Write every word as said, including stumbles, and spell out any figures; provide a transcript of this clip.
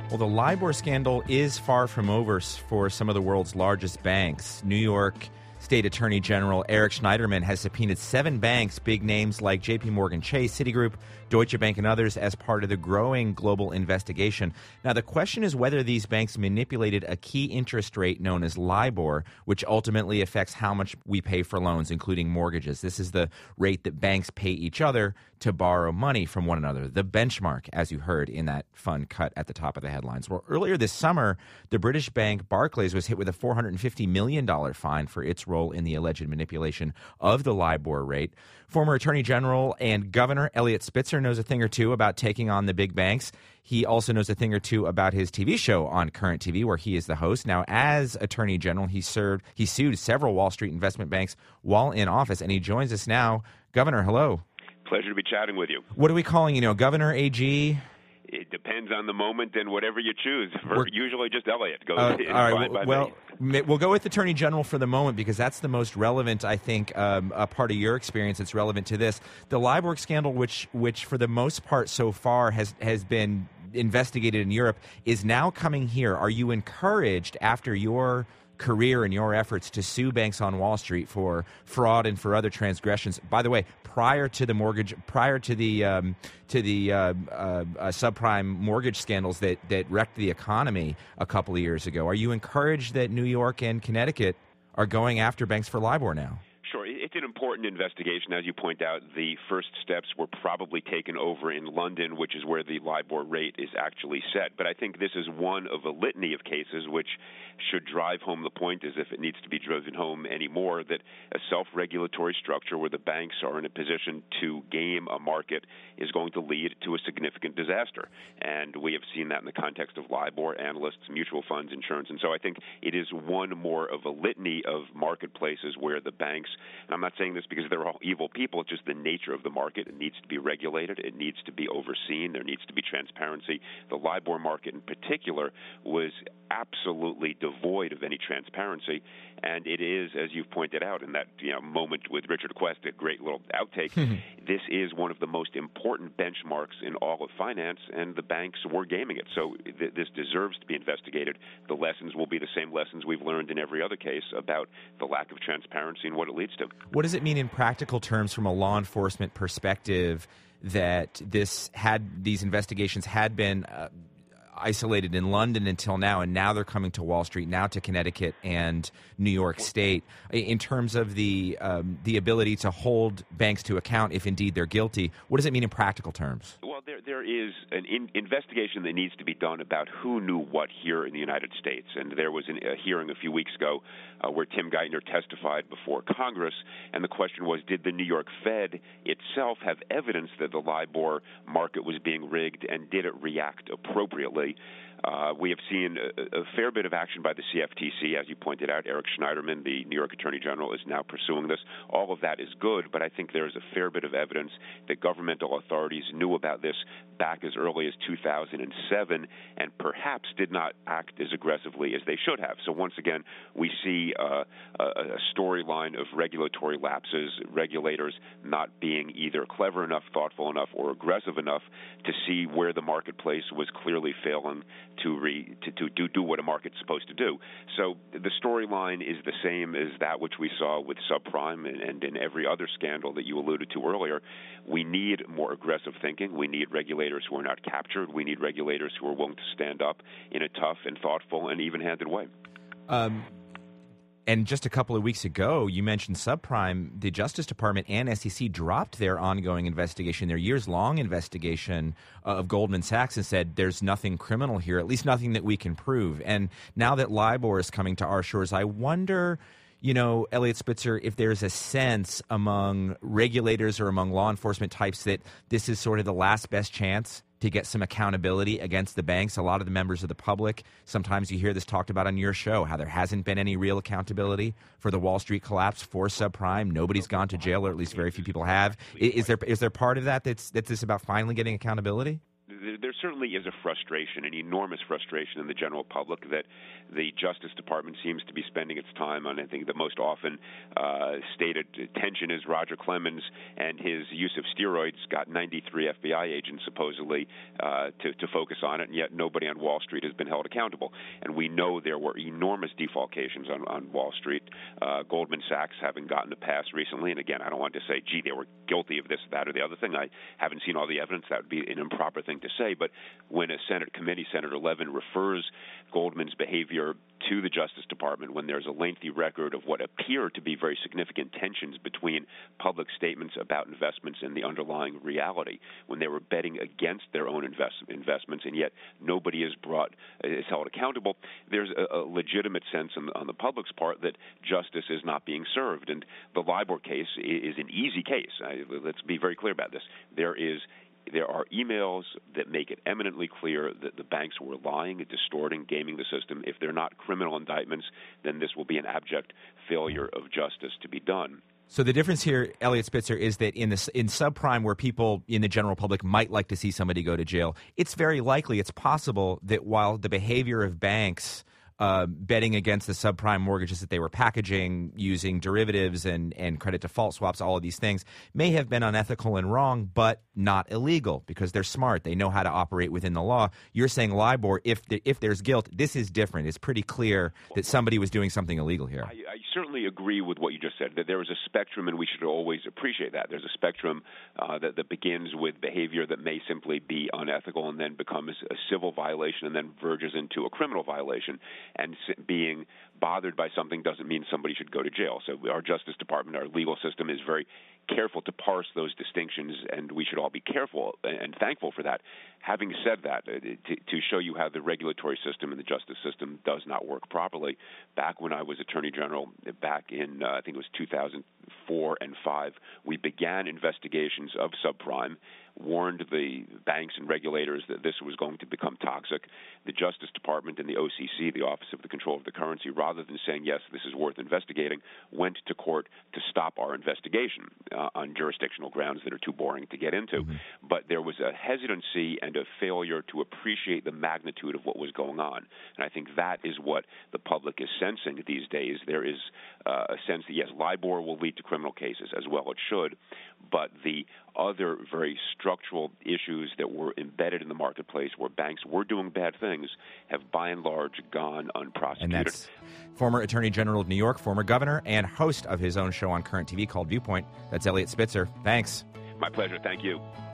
Well, the LIBOR scandal is far from over for some of the world's largest banks. New York State Attorney General Eric Schneiderman has subpoenaed seven banks, big names like J P Morgan Chase, Citigroup, Deutsche Bank, and others as part of the growing global investigation. Now, the question is whether these banks manipulated a key interest rate known as LIBOR, which ultimately affects how much we pay for loans, including mortgages. This is the rate that banks pay each other to borrow money from one another, the benchmark, as you heard in that fun cut at the top of the headlines. Well, earlier this summer, the British bank Barclays was hit with a four hundred fifty million dollars fine for its role in the alleged manipulation of the LIBOR rate. Former Attorney General and Governor Eliot Spitzer knows a thing or two about taking on the big banks. He also knows a thing or two about his T V show on Current T V, where he is the host. Now, as Attorney General, he served, he sued several Wall Street investment banks while in office, and he joins us now. Governor, hello. Pleasure to be chatting with you. What are we calling you? Know, Governor, A G? It depends on the moment and whatever you choose. For usually just Eliot goes uh, in all right, fine by well, me. We'll go with Attorney General for the moment because that's the most relevant, I think, um, a part of your experience that's relevant to this. The LIBOR scandal, which, which for the most part so far has, has been investigated in Europe, is now coming here. Are you encouraged after your career and your efforts to sue banks on Wall Street for fraud and for other transgressions? By the way, prior to the mortgage, prior to the um, to the uh, uh, uh, subprime mortgage scandals that that wrecked the economy a couple of years ago, are you encouraged that New York and Connecticut are going after banks for LIBOR now? Sure. It's an important investigation. As you point out, the first steps were probably taken over in London, which is where the LIBOR rate is actually set. But I think this is one of a litany of cases which should drive home the point, as if it needs to be driven home anymore, that a self-regulatory structure where the banks are in a position to game a market is going to lead to a significant disaster. And we have seen that in the context of LIBOR, analysts, mutual funds, insurance. And so I think it is one more of a litany of marketplaces where the banks, and I'm not saying this because they're all evil people, it's just the nature of the market. It needs to be regulated. It needs to be overseen. There needs to be transparency. The LIBOR market in particular was absolutely devoid of any transparency, and it is, as you've pointed out in that you know moment with Richard Quest, a great little outtake, this is one of the most important benchmarks in all of finance, and the banks were gaming it. So th- this deserves to be investigated. The lessons will be the same lessons we've learned in every other case about the lack of transparency and what it leads to. What does it mean in practical terms from a law enforcement perspective that this had these investigations had been uh, isolated in London until now, and now they're coming to Wall Street, now to Connecticut and New York State, in terms of the um, the ability to hold banks to account if indeed they're guilty? What does it mean in practical terms? Well, there there is an in- investigation that needs to be done about who knew what here in the United States, and there was an, a hearing a few weeks ago uh, where Tim Geithner testified before Congress, and the question was, did the New York Fed itself have evidence that the LIBOR market was being rigged, and did it react appropriately? Uh, we have seen a, a fair bit of action by the C F T C, as you pointed out. Eric Schneiderman, the New York Attorney General, is now pursuing this. All of that is good, but I think there is a fair bit of evidence that governmental authorities knew about this back as early as two thousand seven and perhaps did not act as aggressively as they should have. So once again, we see uh, a, a storyline of regulatory lapses, regulators not being either clever enough, thoughtful enough, or aggressive enough to see where the marketplace was clearly failing to re, to, to do, do what a market's supposed to do. So the storyline is the same as that which we saw with subprime and, and in every other scandal that you alluded to earlier. We need more aggressive thinking. We need regulators who are not captured. We need regulators who are willing to stand up in a tough and thoughtful and even-handed way. Um, And just a couple of weeks ago, you mentioned subprime. The Justice Department and S E C dropped their ongoing investigation, their years-long investigation of Goldman Sachs, and said there's nothing criminal here, at least nothing that we can prove. And now that LIBOR is coming to our shores, I wonder, you know, Eliot Spitzer, if there's a sense among regulators or among law enforcement types that this is sort of the last best chance to get some accountability against the banks. A lot of the members of the public, sometimes you hear this talked about on your show, how there hasn't been any real accountability for the Wall Street collapse, for subprime. Nobody's gone to jail, or at least very few people have. Is there is there part of that that's that's this about finally getting accountability? there certainly is a frustration, an enormous frustration in the general public that the Justice Department seems to be spending its time on. I think the most often uh, stated tension is Roger Clemens and his use of steroids got ninety-three F B I agents supposedly uh, to, to focus on it, and yet nobody on Wall Street has been held accountable. And we know there were enormous defalcations on, on Wall Street, uh, Goldman Sachs having gotten a pass recently. And again, I don't want to say, gee, they were guilty of this, that, or the other thing. I haven't seen all the evidence. That would be an improper thing to say. But when a Senate committee, Senator Levin, refers Goldman's behavior to the Justice Department when there's a lengthy record of what appear to be very significant tensions between public statements about investments and the underlying reality, when they were betting against their own invest, investments, and yet nobody is brought is held accountable, there's a, a legitimate sense on, on the public's part that justice is not being served. And the LIBOR case is an easy case. I, let's be very clear about this. There is There are emails that make it eminently clear that the banks were lying, distorting, gaming the system. If they're not criminal indictments, then this will be an abject failure of justice to be done. So the difference here, Eliot Spitzer, is that in the in subprime, where people in the general public might like to see somebody go to jail, it's very likely, it's possible that while the behavior of banks Uh, betting against the subprime mortgages that they were packaging, using derivatives and, and credit default swaps, all of these things, may have been unethical and wrong, but not illegal because they're smart. They know how to operate within the law. You're saying LIBOR, if the, if there's guilt, this is different. It's pretty clear that somebody was doing something illegal here. I, I certainly agree with what you just said, that there is a spectrum, and we should always appreciate that. There's a spectrum uh, that, that begins with behavior that may simply be unethical and then becomes a civil violation and then verges into a criminal violation. And being bothered by something doesn't mean somebody should go to jail. So our Justice Department, our legal system is very careful to parse those distinctions, and we should all be careful and thankful for that. Having said that, to, to show you how the regulatory system and the justice system does not work properly, back when I was Attorney General, back in, uh, I think it was two thousand four and five, we began investigations of subprime, warned the banks and regulators that this was going to become toxic. The Justice Department and the O C C, the Office of the Control of the Currency, rather than saying, yes, this is worth investigating, went to court to stop our investigation uh, on jurisdictional grounds that are too boring to get into. Mm-hmm. But there was a hesitancy and a failure to appreciate the magnitude of what was going on. And I think that is what the public is sensing these days. There is uh, a sense that, yes, LIBOR will lead to criminal cases, as well it should, but the other very structural issues that were embedded in the marketplace where banks were doing bad things have by and large gone unprosecuted. And that's former Attorney General of New York, former governor, and host of his own show on Current T V called Viewpoint. That's Eliot Spitzer. Thanks. My pleasure. Thank you.